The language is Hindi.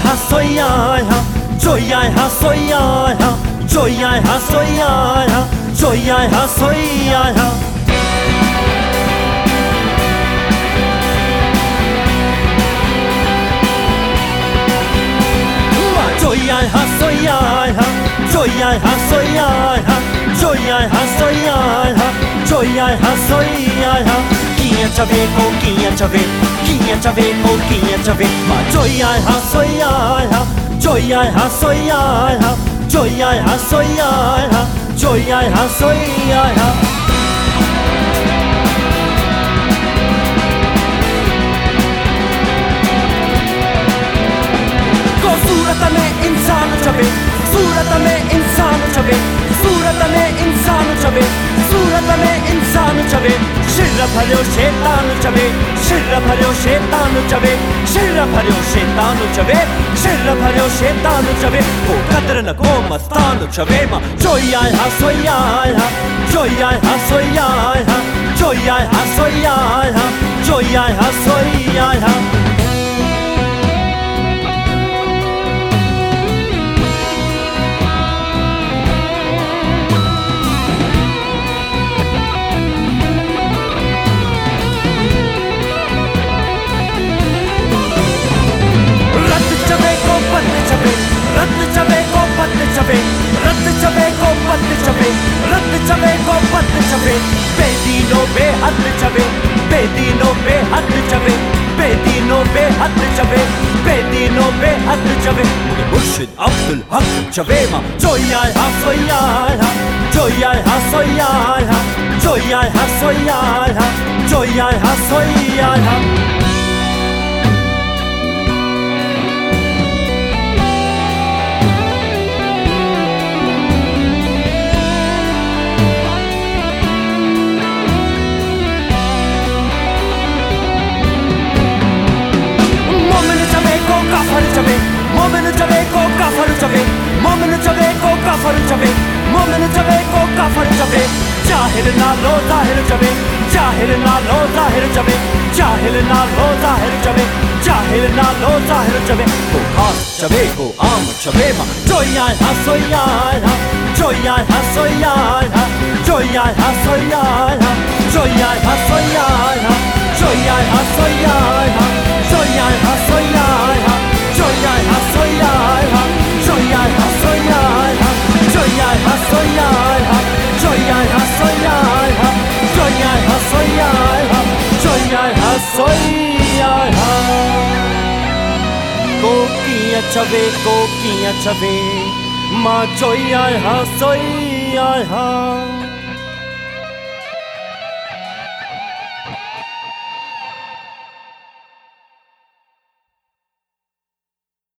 ha soya ha, joya ha soya ha, joya ha soya ha, joya ha soya ha. Joya ha soya ha, joya ha soya ha, joya ha soya ha, joya ha soya ha. Quinha chave, quinha chave, quinha chave, quinha chave. Ma joya ha soya ha, joya ha soya ha, joya ha soya ha, joya ha soya ha. सूरत में इंसान छवे, सूरत में इंसान छवे, सूरत में इंसान छवे, सूरत में इंसान छवे. शिर भर्यो शैतान छवे, शिर भर्यो शैतान छवे, शिर भर्यो शैतान छवे, शिर भर्यो शैतान छवे. को कदर न को मस्तान छवे. मा जोया हा सोया हा, जोया हा सोया हा, जोया हा सोया हा, जोया हा सोया हा. रत्न चवे को पत्त चवे, रत्न चवे को पत्त चवे, रत्न चवे को पत्त चवे. बेदीनो बेहद चवे, बेदीनो बेहद चवे, बेदीनो बेहद चवे, बेदीनो बेहद चवे. मुर्शिद अब्दुल हक चवे. मा जोया हा सोया हा, जोया हा सोया हा, जोया हा सोया हा, जोया हा सोया हा. मोमिन चवे को काफर चवे, मोमिन चवे को काफर चवे, मोमिन चवे को काफर चवे. जाहिल ना लो जाहिर चवे, जाहिल ना लो जाहिर चवे, जाहिल ना लो जाहिर चवे, जाहिल ना लो जाहिर चवे. को खास चवे को आम चवे. मा जोया हा सोया हा, जोया हा सोया हा, जोया हा सोया हा, जोया हा सोया हा, जोया हा सोया हा, जोया हा सोया ha, joya ha soya ha, joya ha soya ha, joya ha soya ha, joya ha soya ha, joya ha soya ha, joya ha soya ha. Ko kiya chave, ma joya ha soya ha.